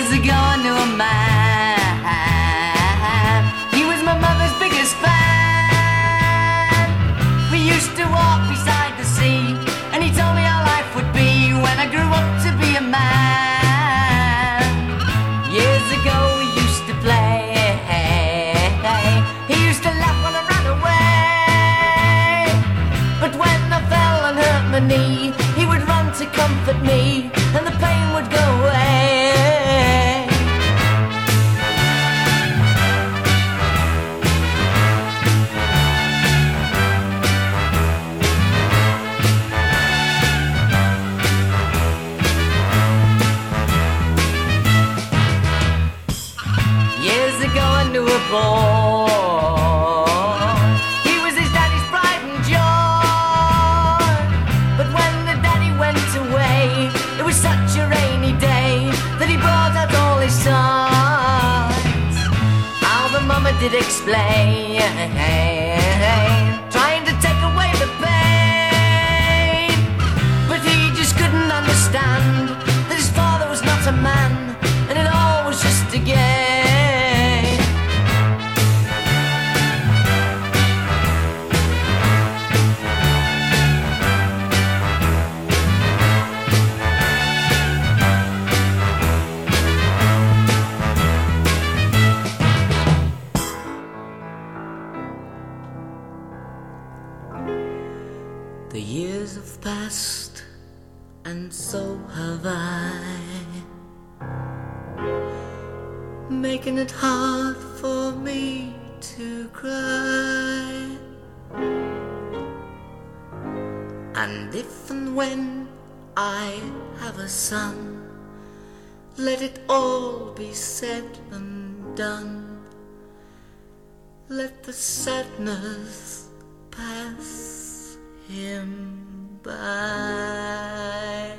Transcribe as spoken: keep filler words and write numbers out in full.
Years ago I knew a man. He was my mother's biggest fan. We used to walk beside the sea, and he told me how life would be when I grew up to be a man. Years ago we used to play. He used to laugh when I ran away. But when I fell and hurt my knee, he would run to comfort me, and the pain would go away. Years ago I knew a boy. He was his daddy's pride and joy. But when the daddy went away, it was such a rainy day that he brought out all his sons. How the mama did explain, trying to take away the pain. But he just couldn't understand that his father was not a man, and it all was just a game. The years have passed, and so have I, making it hard for me to cry. And if and when I have a son, let it all be said and done. Let the sadness pass him by.